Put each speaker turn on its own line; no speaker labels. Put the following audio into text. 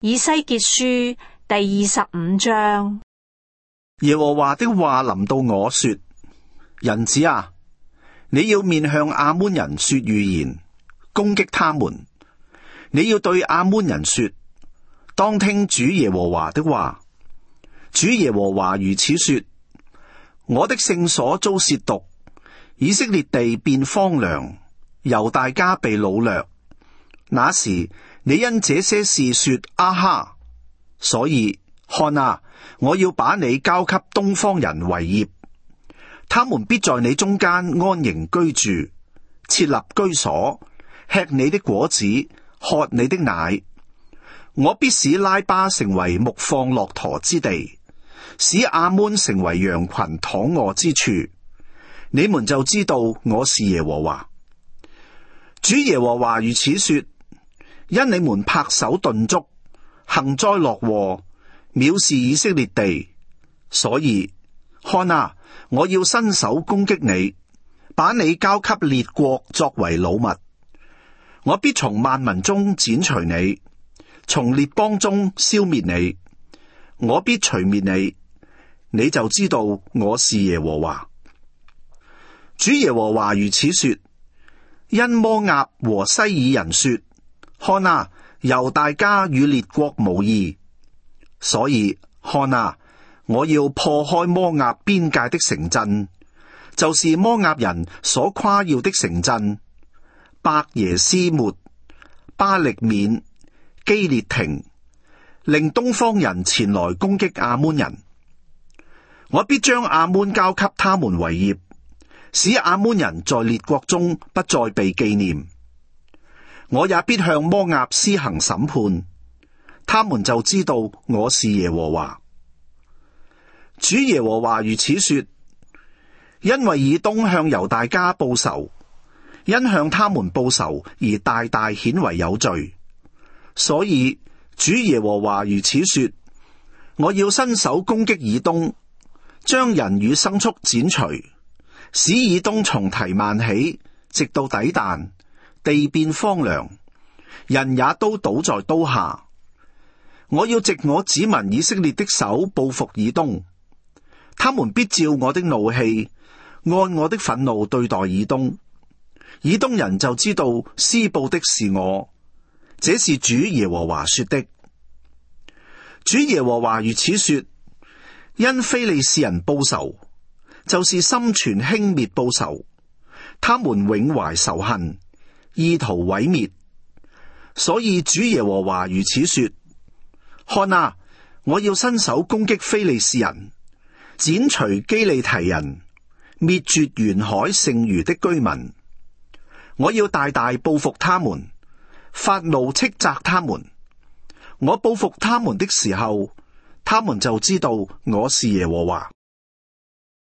以西結書第25章。
耶和華的話臨到我說：人子啊，你要面向亞捫人說預言，攻擊他們。你要對亞捫人說：當聽主耶和華的話。主耶和華如此說：我的聖所遭褻瀆，以色列地變荒涼，猶大家被擄掠。那時你因這些事說啊哈，所以看啊，我要把你交給東方人為業，他們必在你中間安營居住，設立居所，吃你的果子，喝你的奶。我必使拉巴成為牧放駱駝之地，使亞捫成為羊群躺臥之處。你們就知道我是耶和華。主耶和華如此說：因你們拍手頓足，幸災樂禍，藐視以色列地，所以看啊，我要伸手攻擊你，把你交給列國作為擄物。我必從萬民中剪除你，從列邦中消滅你。我必除滅你，你就知道我是耶和華。主耶和華如此說：因摩押和西爾人說，看啊，猶大家與列國無異，所以看啊，我要破開摩押邊界的城鎮，就是摩押人所誇耀的城鎮，伯耶斯末、巴力免、基列亭，令東方人前來攻擊亞捫人。我必將亞捫交給他們為業，使亞捫人在列國中不再被紀念。我也必向摩押施行審判，他們就知道我是耶和華。主耶和華如此說：因為以東向猶大家報仇，因向他們報仇而大大顯為有罪，所以主耶和華如此說：我要伸手攻擊以東，將人與牲畜剪除，使以東從提幔起，直到底但，地變荒涼，人也都倒在刀下。我要藉我子民以色列的手報復以東，他們必照我的怒氣，按我的憤怒對待以東。以東人就知道施報的是我，這是主耶和華說的。主耶和華如此說：因非利士人報仇，就是心存輕蔑報仇，他們永懷仇恨，意圖毀滅。所以主耶和華如此說：看啊，我要伸手攻擊非利士人，剪除基利提人，滅絕沿海剩餘的居民。我要大大報復他們，發怒斥責他們。我報復他們的時候，他們就知道我是耶和華。